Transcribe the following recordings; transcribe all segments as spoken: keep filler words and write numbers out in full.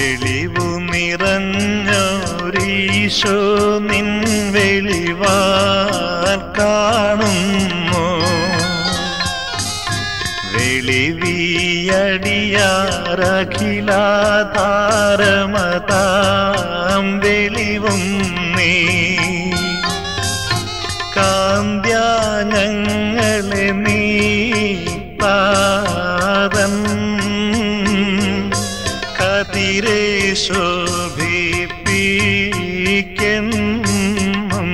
വെളിവു നിറഞ്ഞോരീശോ നിൻ വെളിവാൽ കാണുന്നു. വെളിവിയടിയാരഖിലാധാരമതാം വെളിവും നീ. കാന്ത്യാഞങ്ങളെ നീ പാദം കതിരെ ശോഭിപ്പിക്കെന്നും.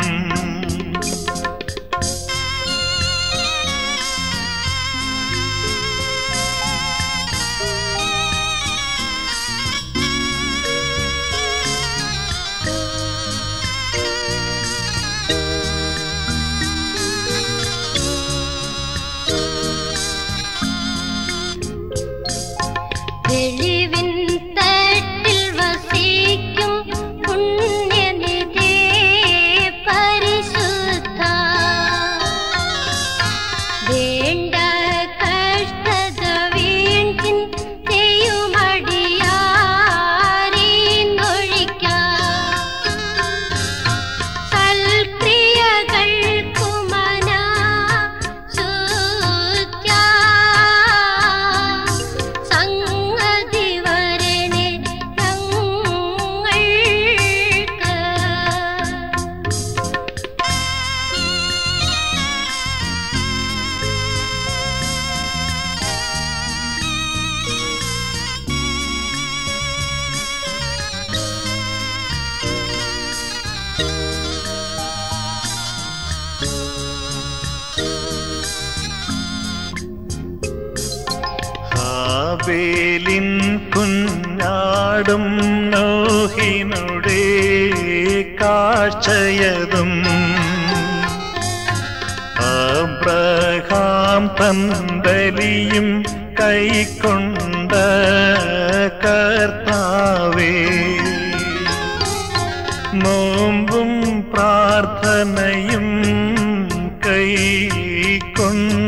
വെളിവിൻ തട്ടിൽ വസിക്കും പുണ്യനിധി പരിശുദ്ധ. വേണ്ട കഷ്ടത വീഴ്ത്തിൻ ചെയ്യുമടിയാരിന്നൊഴിക്കാം. സൽക്രിയകൾക്കു മനാ ശുദ്ധ്യ സംഗതി വരണേ ഞങ്ങൾക്ക്. ഹാബേലിൻ കുഞ്ഞാടും നോഹിനുടെ കാഴ്ചയതും അബ്രഹാം തൻ ബലിയും കൈക്കൊണ്ട കർത്താവേ. നോമ്പും പ്രാർത്ഥനയും കൈക്കൊണ്ട്